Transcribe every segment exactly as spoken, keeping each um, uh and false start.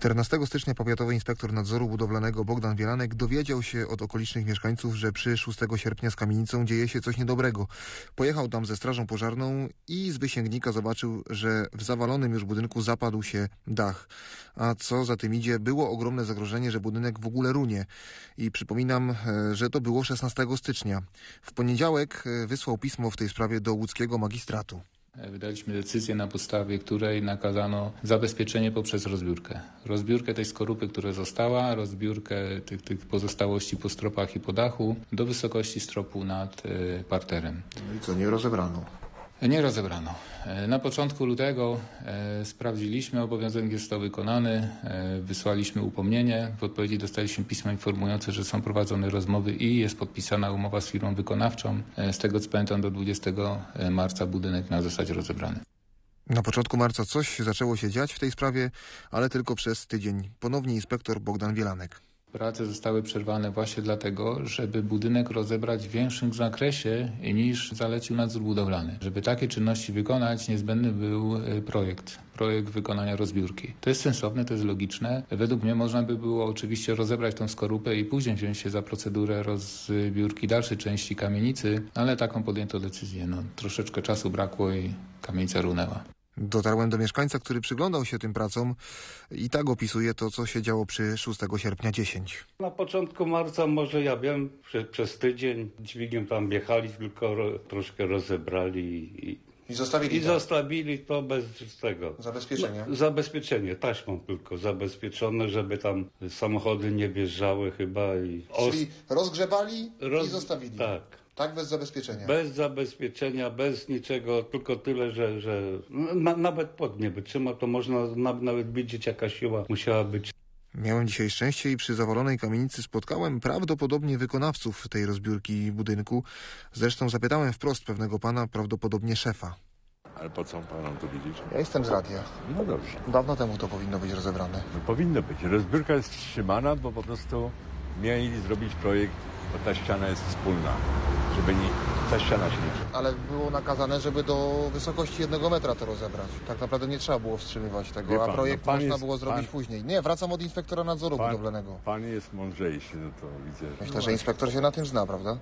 czternastego stycznia powiatowy inspektor nadzoru budowlanego Bogdan Wielanek dowiedział się od okolicznych mieszkańców, że przy szóstego sierpnia z kamienicą dzieje się coś niedobrego. Pojechał tam ze strażą pożarną i z wysięgnika zobaczył, że w zawalonym już budynku zapadł się dach. A co za tym idzie, było ogromne zagrożenie, że budynek w ogóle runie. I przypominam, że to było szesnastego stycznia. W poniedziałek wysłał pismo w tej sprawie do łódzkiego magistratu. Wydaliśmy decyzję, na podstawie której nakazano zabezpieczenie poprzez rozbiórkę. Rozbiórkę tej skorupy, która została, rozbiórkę tych, tych pozostałości po stropach i po dachu do wysokości stropu nad y, parterem. I co, nie rozebrano? Nie rozebrano. Na początku lutego e, sprawdziliśmy, obowiązek jest to wykonany, e, wysłaliśmy upomnienie, w odpowiedzi dostaliśmy pismo informujące, że są prowadzone rozmowy i jest podpisana umowa z firmą wykonawczą. E, z tego co pamiętam, do dwudziestego marca budynek miał zostać rozebrany. Na początku marca coś zaczęło się dziać w tej sprawie, ale tylko przez tydzień. Ponownie inspektor Bogdan Wielanek. Prace zostały przerwane właśnie dlatego, żeby budynek rozebrać w większym zakresie niż zalecił nadzór budowlany. Żeby takie czynności wykonać, niezbędny był projekt, projekt wykonania rozbiórki. To jest sensowne, to jest logiczne. Według mnie można by było oczywiście rozebrać tą skorupę i później wziąć się za procedurę rozbiórki dalszej części kamienicy, ale taką podjęto decyzję. No, troszeczkę czasu brakło i kamienica runęła. Dotarłem do mieszkańca, który przyglądał się tym pracom i tak opisuje to, co się działo przy szóstego sierpnia dziesięć. Na początku marca, może ja wiem, prze, przez tydzień dźwigiem tam jechali, tylko ro, troszkę rozebrali i, I zostawili i to? zostawili to bez tego. Zabezpieczenia? No, zabezpieczenie, taśmą tylko zabezpieczone, żeby tam samochody nie wjeżdżały chyba. I Czyli rozgrzebali roz... i zostawili? Tak. Tak, bez zabezpieczenia? Bez zabezpieczenia, bez niczego, tylko tyle, że, że na, nawet pod nie wytrzymał, to można na, nawet widzieć, jaka siła musiała być. Miałem dzisiaj szczęście i przy zawalonej kamienicy spotkałem prawdopodobnie wykonawców tej rozbiórki budynku. Zresztą zapytałem wprost pewnego pana, prawdopodobnie szefa. Ale po co panom to widzieć? Ja jestem z radia. No dobrze. Dawno temu to powinno być rozebrane. No powinno być. Rozbiórka jest wstrzymana, bo po prostu mieli zrobić projekt, bo ta ściana jest wspólna, żeby nie, ta ściana się nie... Ale było nakazane, żeby do wysokości jednego metra to rozebrać. Tak naprawdę nie trzeba było wstrzymywać tego, Pan, a projekt no pan można jest, było zrobić pan, później. Nie, wracam od inspektora nadzoru pan, budowlanego. Pan jest mądrzejszy, no to widzę. Myślę, że inspektor się na tym zna, prawda?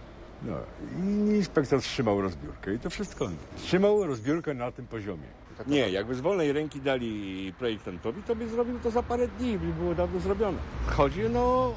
No i inspektor wstrzymał rozbiórkę i to wszystko. Wstrzymał rozbiórkę na tym poziomie. Nie, jakby z wolnej ręki dali projektantowi, to by zrobił to za parę dni, by było dawno zrobione. Chodzi no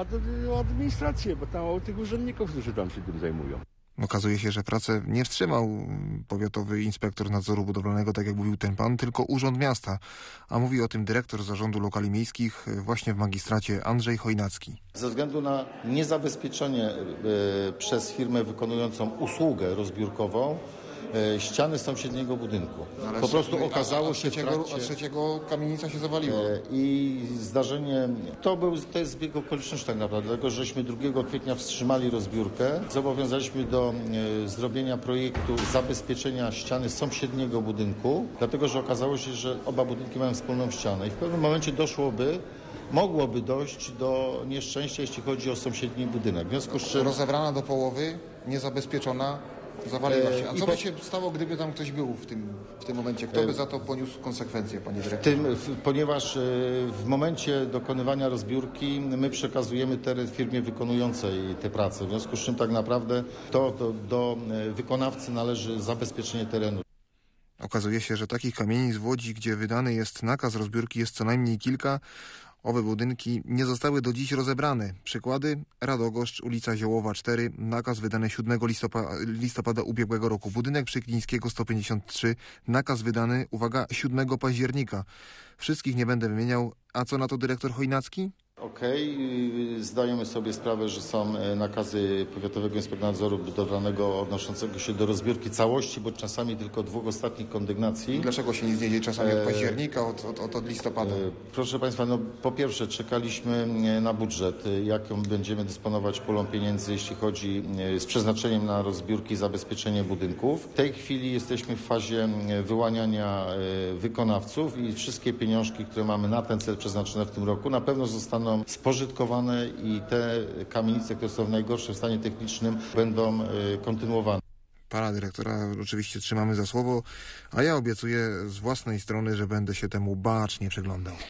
o administrację, bo tam o tych urzędników, którzy tam się tym zajmują. Okazuje się, że pracę nie wstrzymał powiatowy inspektor nadzoru budowlanego, tak jak mówił ten pan, tylko Urząd Miasta. A mówi o tym dyrektor Zarządu Lokali Miejskich właśnie w magistracie Andrzej Chojnacki. Ze względu na niezabezpieczenie y, przez firmę wykonującą usługę rozbiórkową y, ściany sąsiedniego budynku. Ale po prostu a, okazało a, a się trzeciego, w trakcie... A trzeciego kamienica się zawaliła. Y, I zdarzenie, to, był, to jest zbieg okoliczności tak naprawdę, dlatego żeśmy drugiego kwietnia wstrzymali rozbiórkę. Zobowiązaliśmy do y, zrobienia projektu zabezpieczenia ściany sąsiedniego budynku, dlatego że okazało się, że oba budynki mają wspólną ścianę i w pewnym momencie doszłoby Mogłoby dojść do nieszczęścia, jeśli chodzi o sąsiedni budynek. W związku z czym... Rozebrana do połowy, niezabezpieczona, zawaliła się. A co po... by się stało, gdyby tam ktoś był w tym, w tym momencie? Kto by za to poniósł konsekwencje, panie dyrektorze? Tym, w, ponieważ w momencie dokonywania rozbiórki my przekazujemy teren firmie wykonującej te prace. W związku z czym tak naprawdę to, to do wykonawcy należy zabezpieczenie terenu. Okazuje się, że takich kamienic w Łodzi, gdzie wydany jest nakaz rozbiórki, jest co najmniej kilka. Owe budynki nie zostały do dziś rozebrane. Przykłady: Radogoszcz, ulica Ziołowa cztery, nakaz wydany siódmego listopada, listopada ubiegłego roku. Budynek przy Glińskiego sto pięćdziesiąt trzy, nakaz wydany, uwaga, siódmego października. Wszystkich nie będę wymieniał. A co na to dyrektor Chojnacki? Okej, okay. Zdajemy sobie sprawę, że są nakazy Powiatowego Inspektora Nadzoru Budowlanego odnoszącego się do rozbiórki całości, bądź czasami tylko dwóch ostatnich kondygnacji. Dlaczego się nie dzieje czasami od października, od, od, od listopada? Proszę Państwa, no po pierwsze czekaliśmy na budżet, jaką będziemy dysponować pulą pieniędzy, jeśli chodzi z przeznaczeniem na rozbiórki i zabezpieczenie budynków. W tej chwili jesteśmy w fazie wyłaniania wykonawców i wszystkie pieniążki, które mamy na ten cel przeznaczone w tym roku, na pewno zostaną spożytkowane i te kamienice, które są w najgorszym stanie technicznym, będą kontynuowane. Pana dyrektora oczywiście trzymamy za słowo, a ja obiecuję z własnej strony, że będę się temu bacznie przyglądał.